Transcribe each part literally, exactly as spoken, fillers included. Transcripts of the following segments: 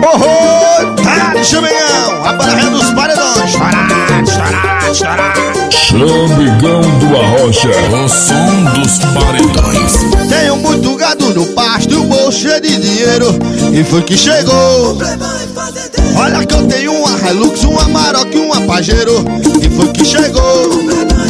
Oh, tá de Chamegão, a barra dos paredões. Estourado, estourado, estourado. Chamegão do Arrocha, o som dos paredões. Tenho muito gado no pasto e o bolso cheio de dinheiro. E foi que chegou. Olha que eu tenho uma Hilux, uma Amarok e uma Pajero. E foi que chegou.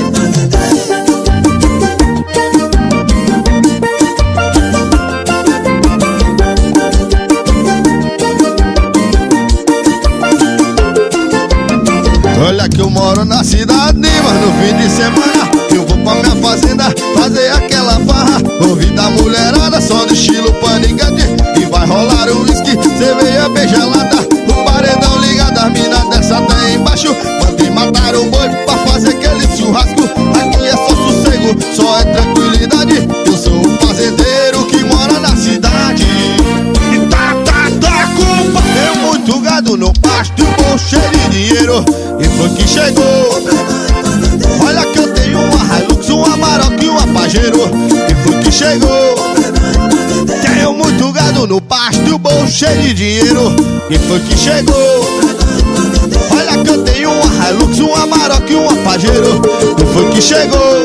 Olha que eu moro na cidade, mas no fim de semana eu vou pra minha fazenda fazer aquela farra. Ouvir da mulherada, só no estilo panigante. E vai rolar o uísque, cerveja bem gelada. O paredão ligado, as minas dessa até embaixo. Mandei matar o boi pra fazer aquele churrasco. Aqui é só sossego, só é tranquilidade. Eu sou o fazendeiro que mora na cidade. E tá, tá, tá, culpa. Tenho muito gado no pasto e o bolso cheio de dinheiro. E foi que chegou. Olha que eu tenho uma Hilux, uma Amarok e uma Pajero. E foi que chegou. Tenho muito gado no pasto e o bolso cheio de dinheiro. E foi que chegou. Olha que eu tenho uma Hilux, uma Amarok e uma Pajero. E foi que chegou.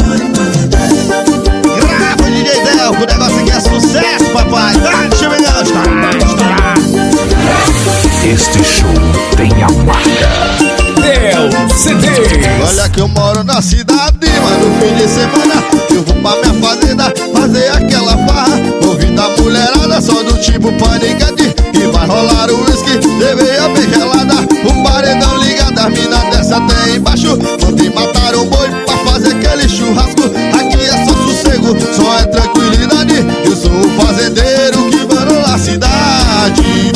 Grava, D J Del, que o negócio aqui é sucesso, papai. Tá, deixa eu ver, estourar, estourar. Este show tem a marca Del C D. Olha que eu moro na cidade, mas no fim de semana eu vou pra minha fazenda fazer aquela farra. Ouvir da mulherada, só do tipo panigante. E vai rolar o uísque, cerveja bem gelada. O paredão ligado, as minas dessa até embaixo. Mandei matar um boi pra fazer aquele churrasco. Aqui é só sossego, só é tranquilidade. Eu sou o fazendeiro que mora na cidade.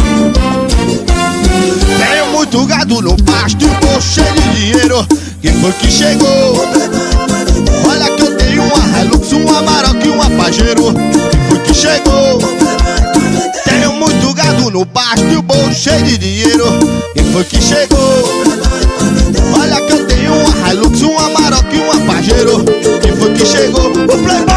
Tenho muito gado no pasto e o bolso cheio de dinheiro. E foi que chegou. Olha que eu tenho uma Hilux, uma Amarok e uma Pajero. E foi que chegou. Tenho muito gado no pasto e o bolso cheio de dinheiro. E foi que chegou. Olha que eu tenho uma Hilux, uma Amarok e uma Pajero. E foi que chegou. O Playboy